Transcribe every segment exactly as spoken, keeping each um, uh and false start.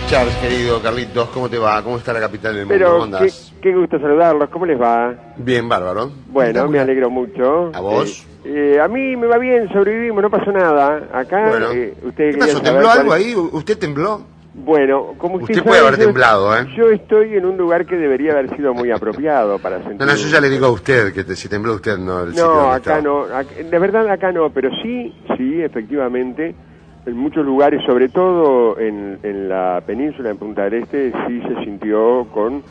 Charles, querido Carlitos, ¿cómo te va? ¿Cómo está la capital del mundo? Pero ¿Cómo andás? Qué, qué gusto saludarlos, ¿cómo les va? Bien, bárbaro. Bueno, me alegro mucho. ¿A vos? Eh, eh, a mí me va bien, sobrevivimos, no pasó nada. Acá, Bueno. eh, usted ¿Qué pasó? ¿Tembló algo ahí? ¿Usted tembló? Bueno, como usted, Usted sabe, puede haber yo, temblado, ¿eh? Yo estoy en un lugar que debería haber sido muy apropiado para sentir... No, no, yo ya le digo a usted que te, si tembló usted, no el sitio No, donde acá estaba. no, acá, de verdad acá no, pero sí, sí, efectivamente, en muchos lugares, sobre todo en, en la península, en Punta del Este, sí se sintió con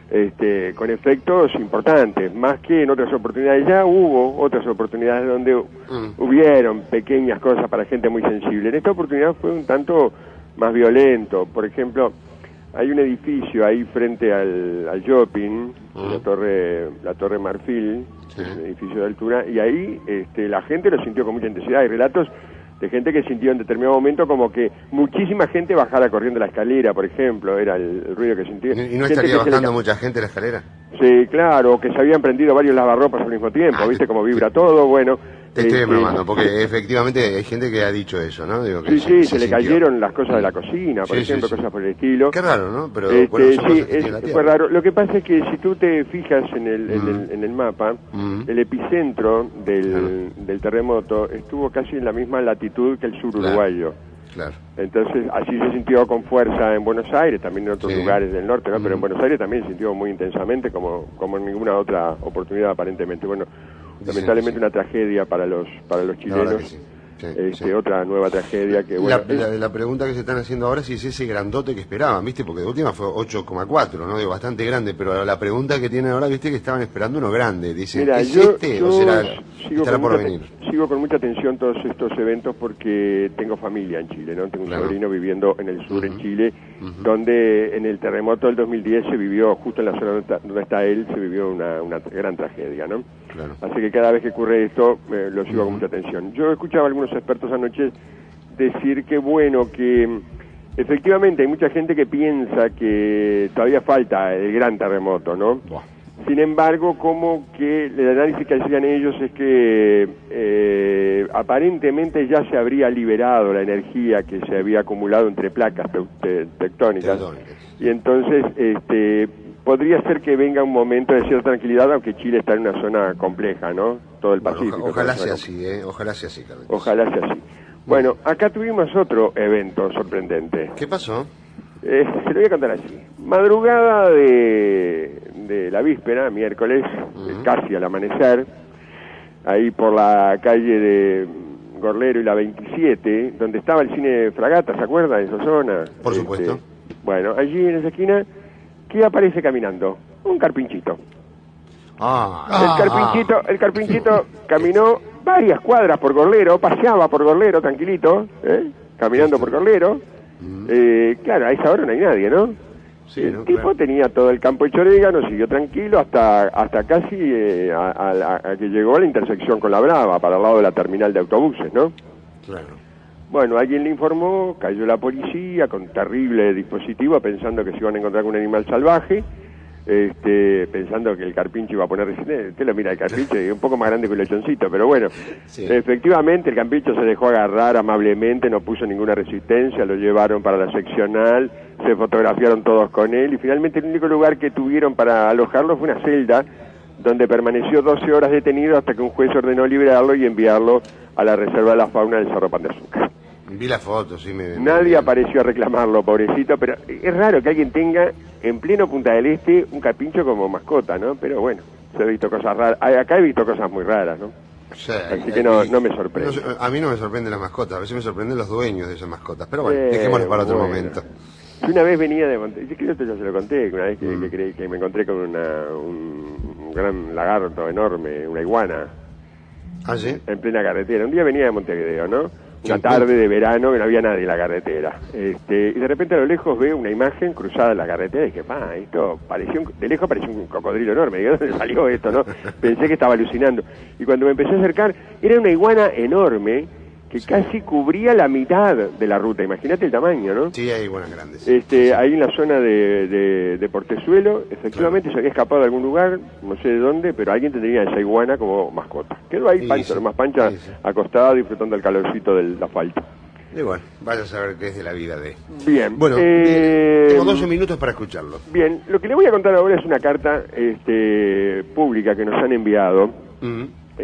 este con efectos importantes, más que en otras oportunidades. Ya hubo otras oportunidades donde mm. hubieron pequeñas cosas para gente muy sensible. En esta oportunidad fue un tanto más violento. Por ejemplo, hay un edificio ahí frente al, al shopping, mm. la torre la torre Marfil, sí. Un edificio de altura, y ahí este, la gente lo sintió con mucha intensidad. Hay relatos de gente que sintió en determinado momento como que muchísima gente bajara corriendo la escalera, por ejemplo, era el, el ruido que sentía. ¿Y no estaría bajando le... mucha gente la escalera? Sí, claro, que se habían prendido varios lavarropas al mismo tiempo, ah, ¿viste? Como vibra te, todo, bueno... Te estoy bromando, porque efectivamente hay gente que ha dicho eso, ¿no? Digo que sí, se, sí, se se le sintió. cayeron las cosas de la cocina, por sí, epejemplo, sí, sí. cosas por el estilo. Qué raro, ¿no? Pero este, bueno, son sí, cosas que es, tiene la tierra. fue raro. Lo que pasa es que si tú te fijas en el, mm. en el, en el mapa, mm. el epicentro del, claro. del terremoto estuvo casi en la misma latitud que el sur claro. uruguayo. Claro. Entonces, así se sintió con fuerza en Buenos Aires, también en otros sí. lugares del norte, ¿no? Mm. Pero en Buenos Aires también se sintió muy intensamente, como, como en ninguna otra oportunidad aparentemente. Bueno, sí, lamentablemente sí. una tragedia para los para los chilenos. Sí. Sí, este, sí. Otra nueva tragedia que bueno, la, la, la pregunta que se están haciendo ahora si es ese grandote que esperaban, ¿viste? Porque de última fue ocho coma cuatro, ¿no? Digo, bastante grande, pero la pregunta que tienen ahora, ¿viste? Que estaban esperando uno grande. Dicen, Mira, ¿es yo, este yo o será, sigo estará con por mucha, venir? Sigo con mucha atención todos estos eventos porque tengo familia en Chile, ¿no? Tengo un claro. sobrino viviendo en el sur, uh-huh. en Chile, uh-huh. donde en el terremoto del dos mil diez se vivió, justo en la zona donde está, donde está él, se vivió una, una gran tragedia, ¿no? Claro. Así que cada vez que ocurre esto, eh, lo sigo uh-huh. con mucha atención. Yo escuchaba a algunos expertos anoche decir que bueno, que efectivamente hay mucha gente que piensa que todavía falta el gran terremoto, ¿no? Buah. Sin embargo, como que el análisis que hacían ellos es que eh, aparentemente ya se habría liberado la energía que se había acumulado entre placas te te tectónicas, y entonces este podría ser que venga un momento de cierta tranquilidad, aunque Chile está en una zona compleja, ¿no? Todo el Pacífico. Bueno, ojalá sea así, ¿eh? Ojalá sea así, Carlos. Ojalá sea así. Bueno, acá tuvimos otro evento sorprendente. ¿Qué pasó? Eh, se lo voy a contar así. Madrugada de, de la víspera, miércoles, uh-huh. casi al amanecer, ahí por la calle de Gorlero y la veintisiete, donde estaba el cine Fragata, ¿se acuerda de esa zona? Por este, supuesto. Bueno, allí en esa esquina, ¿qué aparece caminando? Un carpinchito. Ah, el carpinchito, ah, el carpinchito caminó varias cuadras por Gorlero, paseaba por Gorlero tranquilito, ¿eh? caminando por Gorlero. Mm. Eh, claro, a esa hora no hay nadie, ¿no? Sí, el no, tipo claro. tenía todo el campo hecho orégano, siguió tranquilo hasta hasta casi eh, a, a, a que llegó a la intersección con la Brava, para el lado de la terminal de autobuses, ¿no? Claro. Bueno, alguien le informó, cayó la policía con terrible dispositivo pensando que se iban a encontrar con un animal salvaje. Este, pensando que el carpincho iba a poner resistencia. Usted lo mira, el carpincho es un poco más grande que un lechoncito, pero bueno, sí. efectivamente el carpincho se dejó agarrar amablemente, no puso ninguna resistencia, lo llevaron para la seccional, se fotografiaron todos con él y finalmente el único lugar que tuvieron para alojarlo fue una celda donde permaneció doce horas detenido hasta que un juez ordenó liberarlo y enviarlo a la reserva de la fauna del Cerro Pan de Azúcar. Vi la foto, sí me... Nadie me... apareció a reclamarlo, pobrecito, pero es raro que alguien tenga en pleno Punta del Este un carpincho como mascota, ¿no? Pero bueno, se ha visto cosas raras. Acá he visto cosas muy raras, ¿no? Sí, Así hay, que no, hay, no me sorprende. No, a mí no me sorprende la mascota, a veces me sorprenden los dueños de esas mascotas. Pero bueno, eh, dejémoslo para otro bueno. momento. Yo una vez venía de Montevideo, creo que esto ya se lo conté, una vez que, mm. que, creí, que me encontré con una, un, un gran lagarto enorme, una iguana. ¿Ah, sí? En plena carretera. Un día venía de Montevideo, ¿no? Una tarde de verano que no había nadie en la carretera. Este, y de repente a lo lejos veo una imagen cruzada en la carretera y dije, pa, esto pareció un, de lejos parecía un cocodrilo enorme. Digo, ¿dónde salió esto, no? Pensé que estaba alucinando. Y cuando me empecé a acercar, era una iguana enorme que sí. casi cubría la mitad de la ruta. Imagínate el tamaño, ¿no? Sí, hay iguanas grandes. Este, sí. Ahí en la zona de, de, de Portezuelo, efectivamente claro. se había escapado de algún lugar, no sé de dónde, pero alguien tendría esa iguana como mascota. Quedó ahí, sí, pancha, sí. más pancha, sí, sí. acostada, disfrutando el calorcito del asfalto. Y bueno, vaya a saber qué es de la vida de... Bien. Bueno, eh, tengo doce minutos para escucharlo. Bien, lo que le voy a contar ahora es una carta este, pública que nos han enviado. Mm.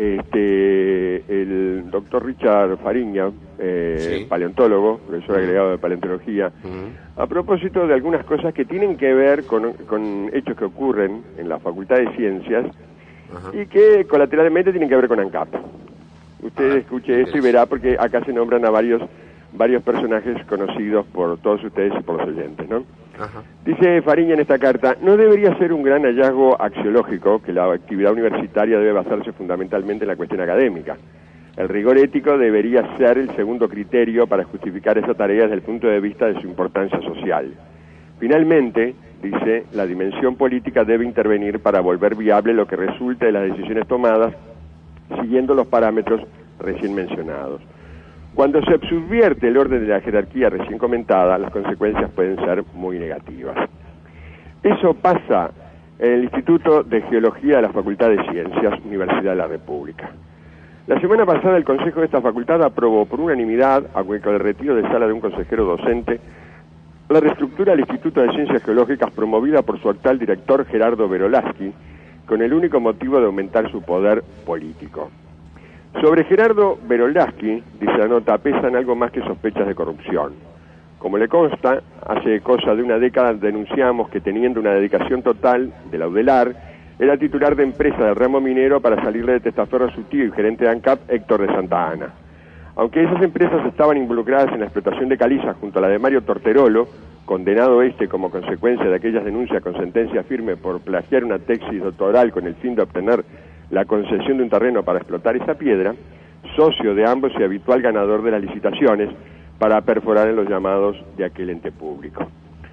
Este, el doctor Richard Fariña, eh, Sí. paleontólogo, profesor agregado de paleontología, Mm. a propósito de algunas cosas que tienen que ver con, con hechos que ocurren en la Facultad de Ciencias Ajá. y que colateralmente tienen que ver con ANCAP. Usted Ah, escuche esto y verá, porque acá se nombran a varios varios personajes conocidos por todos ustedes y por los oyentes, ¿no? Ajá. Dice Fariña en esta carta: no debería ser un gran hallazgo axiológico que la actividad universitaria debe basarse fundamentalmente en la cuestión académica. El rigor ético debería ser el segundo criterio para justificar esa tarea desde el punto de vista de su importancia social. Finalmente, dice, la dimensión política debe intervenir para volver viable lo que resulte de las decisiones tomadas siguiendo los parámetros recién mencionados. Cuando se subvierte el orden de la jerarquía recién comentada, las consecuencias pueden ser muy negativas. Eso pasa en el Instituto de Geología de la Facultad de Ciencias, Universidad de la República. La semana pasada el Consejo de esta facultad aprobó por unanimidad, aunque con el retiro de sala de un consejero docente, la reestructura del Instituto de Ciencias Geológicas promovida por su actual director Gerardo Berolaski, con el único motivo de aumentar su poder político. Sobre Gerardo Berolaski, dice la nota, pesan algo más que sospechas de corrupción. Como le consta, hace cosa de una década denunciamos que, teniendo una dedicación total de la UDELAR, era titular de empresa del ramo minero para salirle de testaferro a su tío y gerente de ANCAP, Héctor de Santa Ana. Aunque esas empresas estaban involucradas en la explotación de caliza junto a la de Mario Torterolo, condenado este como consecuencia de aquellas denuncias con sentencia firme por plagiar una tesis doctoral con el fin de obtener la concesión de un terreno para explotar esa piedra, socio de ambos y habitual ganador de las licitaciones para perforar en los llamados de aquel ente público.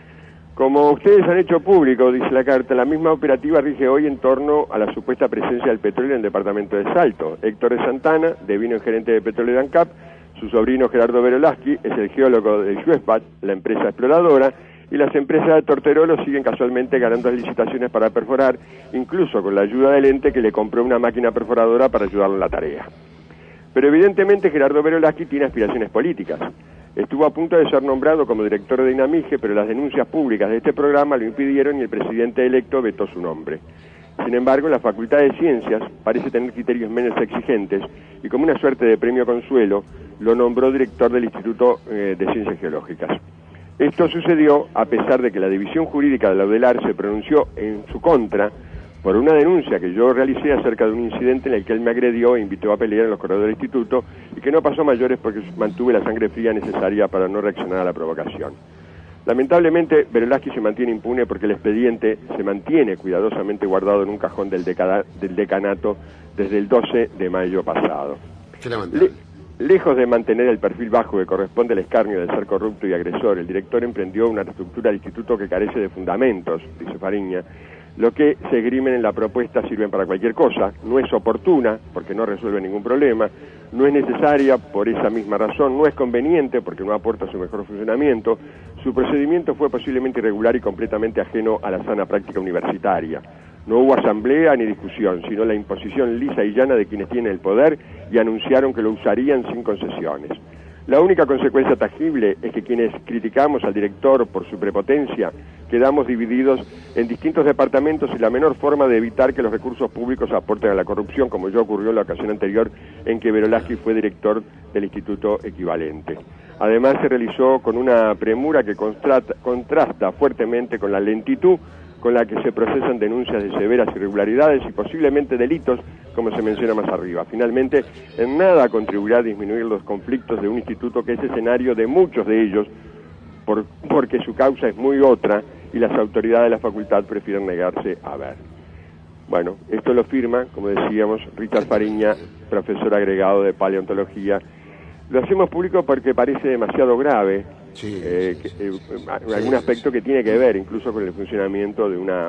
Como ustedes han hecho público, dice la carta, la misma operativa rige hoy en torno a la supuesta presencia del petróleo en el departamento de Salto. Héctor de Santana, devino gerente de petróleo de ANCAP, su sobrino Gerardo Berolaski es el geólogo de Schwespat, la empresa exploradora, y las empresas de Torterolo siguen casualmente ganando las licitaciones para perforar, incluso con la ayuda del ente que le compró una máquina perforadora para ayudarlo en la tarea. Pero evidentemente Gerardo Berolaski tiene aspiraciones políticas. Estuvo a punto de ser nombrado como director de Dinamige, pero las denuncias públicas de este programa lo impidieron y el presidente electo vetó su nombre. Sin embargo, la Facultad de Ciencias parece tener criterios menos exigentes y, como una suerte de premio consuelo, lo nombró director del Instituto eh, de Ciencias Geológicas. Esto sucedió a pesar de que la División Jurídica de la UDELAR se pronunció en su contra por una denuncia que yo realicé acerca de un incidente en el que él me agredió e invitó a pelear en los corredores del instituto y que no pasó mayores porque mantuve la sangre fría necesaria para no reaccionar a la provocación. Lamentablemente, Berolaski se mantiene impune porque el expediente se mantiene cuidadosamente guardado en un cajón del, decada, del decanato desde el doce de mayo pasado. Qué lamentable. Le, lejos de mantener el perfil bajo que corresponde al escarnio de ser corrupto y agresor, el director emprendió una estructura del instituto que carece de fundamentos, dice Fariña. Lo que se esgrimen en la propuesta sirven para cualquier cosa, no es oportuna porque no resuelve ningún problema, no es necesaria por esa misma razón, no es conveniente porque no aporta su mejor funcionamiento, su procedimiento fue posiblemente irregular y completamente ajeno a la sana práctica universitaria. No hubo asamblea ni discusión, sino la imposición lisa y llana de quienes tienen el poder y anunciaron que lo usarían sin concesiones. La única consecuencia tangible es que quienes criticamos al director por su prepotencia quedamos divididos en distintos departamentos y la menor forma de evitar que los recursos públicos aporten a la corrupción, como ya ocurrió en la ocasión anterior en que Berolaski fue director del instituto equivalente. Además, se realizó con una premura que contrasta, contrasta fuertemente con la lentitud con la que se procesan denuncias de severas irregularidades y posiblemente delitos, como se menciona más arriba. Finalmente, en nada contribuirá a disminuir los conflictos de un instituto que es escenario de muchos de ellos, por, porque su causa es muy otra y las autoridades de la facultad prefieren negarse a ver. Bueno, esto lo firma, como decíamos, Richard Fariña, profesor agregado de paleontología. Lo hacemos público porque parece demasiado grave. Sí, eh, sí, sí, que, eh, sí, sí. algún Sí, aspecto sí. que tiene que ver incluso con el funcionamiento de una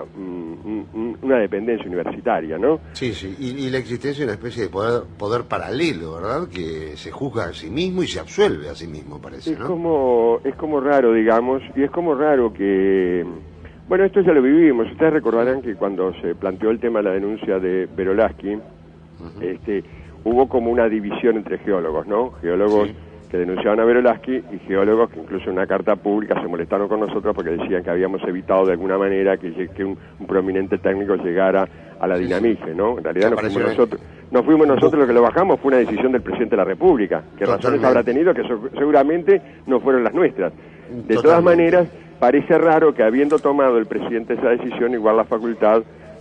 mm, una dependencia universitaria, ¿no? Sí, sí, y, y la existencia de una especie de poder, poder paralelo, ¿verdad? Que se juzga a sí mismo y se absuelve a sí mismo, parece, Es ¿no? como es como raro, digamos, y es como raro que... Bueno, esto ya lo vivimos. Ustedes recordarán que cuando se planteó el tema de la denuncia de Berolaski, Ujú. este, hubo como una división entre geólogos, ¿no? Geólogos Sí. que denunciaban a Verolaski, y geólogos que incluso en una carta pública se molestaron con nosotros porque decían que habíamos evitado de alguna manera que, que un, un prominente técnico llegara a la dinamice, ¿no? En realidad no fuimos nosotros, no fuimos nosotros los que lo bajamos, fue una decisión del presidente de la República. ¿Qué razones habrá tenido? Que so, seguramente no fueron las nuestras. De todas maneras, parece raro que habiendo tomado el presidente esa decisión, igual la facultad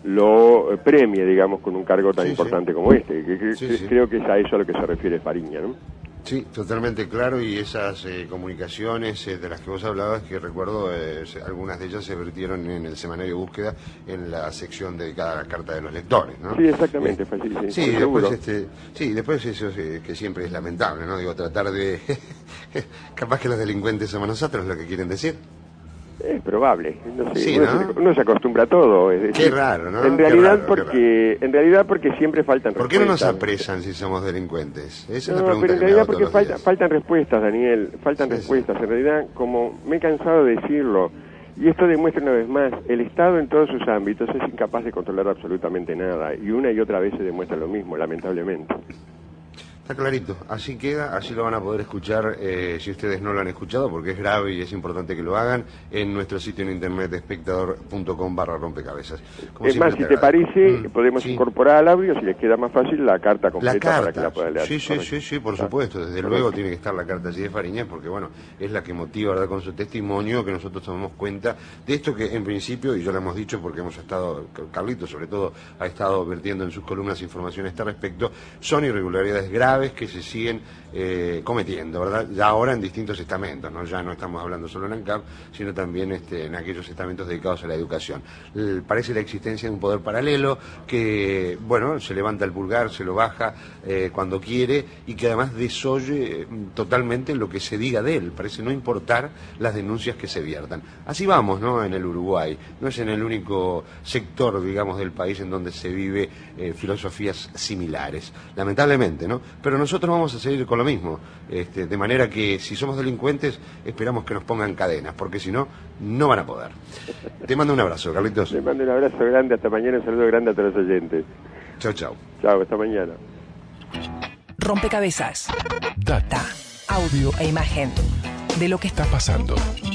lo premie, digamos, con un cargo tan sí, importante sí. como este. Que, que, sí, que, sí. Creo que es a eso a lo que se refiere Fariña, ¿no? Sí, totalmente claro, y esas eh, comunicaciones eh, de las que vos hablabas, que recuerdo, eh, algunas de ellas se vertieron en el semanario Búsqueda, en la sección dedicada a la carta de los lectores, ¿no? Sí, exactamente, eh, sí, sí, sí después, este, sí, después eso eh, que siempre es lamentable, ¿no? Digo, tratar de... capaz que los delincuentes somos nosotros lo que quieren decir. Es probable, no sé, sí, uno, ¿no? se, uno se acostumbra a todo. Es decir, qué raro, ¿no? En realidad, raro, porque en realidad porque siempre faltan ¿Por respuestas. qué no nos apresan si somos delincuentes? Esa no, es la pregunta pero en que realidad me hago porque todos los falta, faltan respuestas, Daniel, faltan sí, respuestas. Sí. En realidad, como me he cansado de decirlo, y esto demuestra una vez más, el Estado en todos sus ámbitos es incapaz de controlar absolutamente nada, y una y otra vez se demuestra lo mismo, lamentablemente. Está clarito, así queda, así lo van a poder escuchar eh, si ustedes no lo han escuchado, porque es grave y es importante que lo hagan, en nuestro sitio en internet espectador punto com barra rompecabezas. Como es más, si te, te parece, mm, podemos sí. incorporar al audio, si les queda más fácil, la carta completa la carta. para que la puedan leer. Sí, sí, sí, sí, por supuesto, desde Correcto. luego tiene que estar la carta allí de Fariña, porque bueno, es la que motiva, ¿verdad?, con su testimonio, que nosotros tomamos cuenta de esto que en principio, y ya lo hemos dicho porque hemos estado, Carlito sobre todo, ha estado vertiendo en sus columnas información a este respecto, son irregularidades graves que se siguen eh, cometiendo, ¿verdad? Ya ahora en distintos estamentos, ¿no? Ya no estamos hablando solo en ANCAP, sino también este, en aquellos estamentos dedicados a la educación. El, parece la existencia de un poder paralelo que, bueno, se levanta el pulgar, se lo baja eh, cuando quiere y que además desoye eh, totalmente lo que se diga de él. Parece no importar las denuncias que se viertan. Así vamos, ¿no? En el Uruguay. No es en el único sector, digamos, del país en donde se vive eh, filosofías similares. Lamentablemente, ¿no? Pero nosotros vamos a seguir con lo mismo, este, de manera que si somos delincuentes esperamos que nos pongan cadenas, porque si no, no van a poder. Te mando un abrazo, Carlitos. Te mando un abrazo grande, hasta mañana, un saludo grande a todos los oyentes. Chao, chao. Chao, hasta mañana. Rompecabezas. Data, audio e imagen de lo que está pasando.